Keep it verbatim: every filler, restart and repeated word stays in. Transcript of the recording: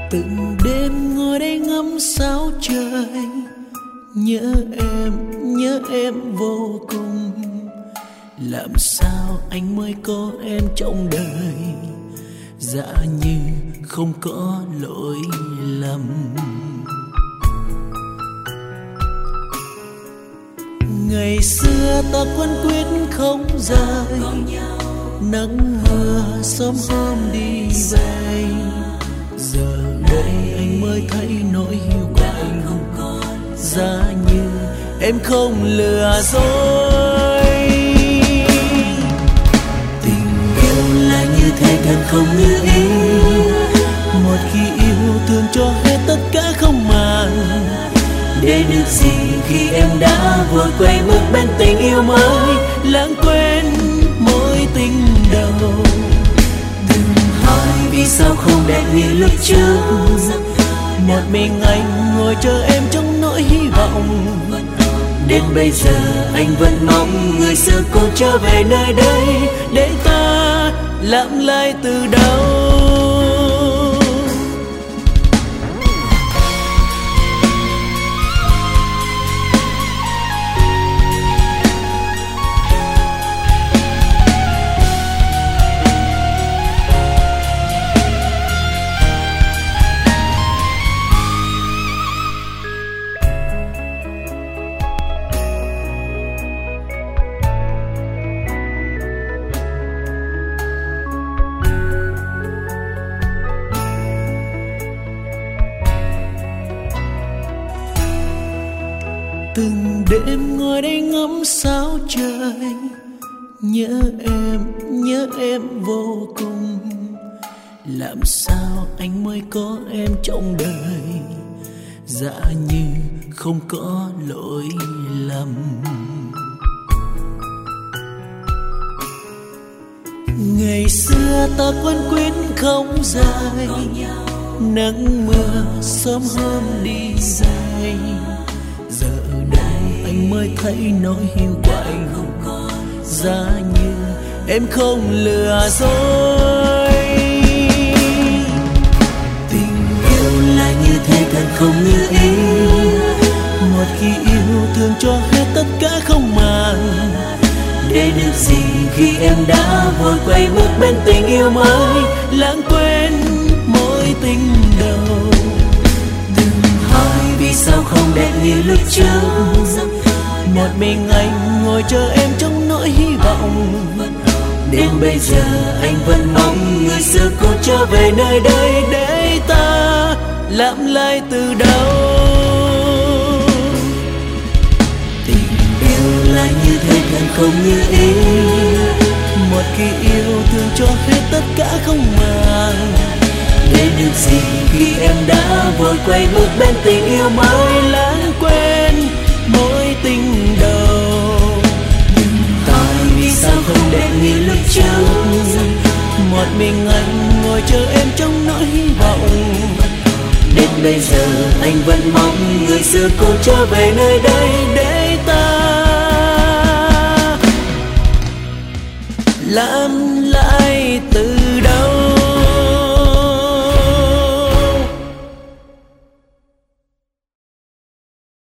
Từng đêm ngồi đây ngắm sao trời, nhớ em, nhớ em vô cùng. Làm sao anh mới có em trong đời, dạ như không có lỗi lầm. Ngày xưa ta quân quyết không rời, nắng mưa sớm hôm đi về. Giờ đây anh mới thấy nỗi hiu của anh, giá như em không lừa dối. Tình yêu là như thế càng không như ý, một khi yêu thương cho hết tất cả không màng. Để được gì khi em đã vội quay bước bên tình yêu mới, lãng quên mối tình đầu. Đừng hỏi vì sao không đẹp như lúc trước, một mình anh ngồi chờ em trong nỗi hy vọng. Đến bây giờ anh vẫn mong người xưa cô trở về nơi đây, để ta làm lại từ đầu. Từng đêm ngồi đây ngắm sao trời, nhớ em, nhớ em vô cùng. Làm sao anh mới có em trong đời, dạ như không có lỗi lầm. Ngày xưa ta quân quyết không rời, nắng mưa sớm hôm đi dài. Giờ đây anh mới thấy nỗi hiu của anh, giá như em không lừa dối. Tình yêu là như thế càng không như ý, một khi yêu thương cho hết tất cả không màng. Để được gì khi em đã vội quay bước bên tình yêu mới, lãng quên mối tình đầu. Vì sao không đẹp như lúc trước, một mình anh ngồi chờ em trong nỗi hy vọng. Đến bây giờ anh vẫn mong người xưa cô trở về nơi đây, để ta làm lại từ đầu. Tình yêu là như thế càng không như ý, một khi yêu thương cho hết tất cả không màng. Để được gì khi em đã vội quay bước bên tình yêu mới, lãng quên mối tình đầu. Tại vì sao không đẹp như lúc trước, một mình anh ngồi chờ em trong nỗi hy vọng. Đến bây giờ anh vẫn mong người xưa cô trở về nơi đây, để ta làm lại từ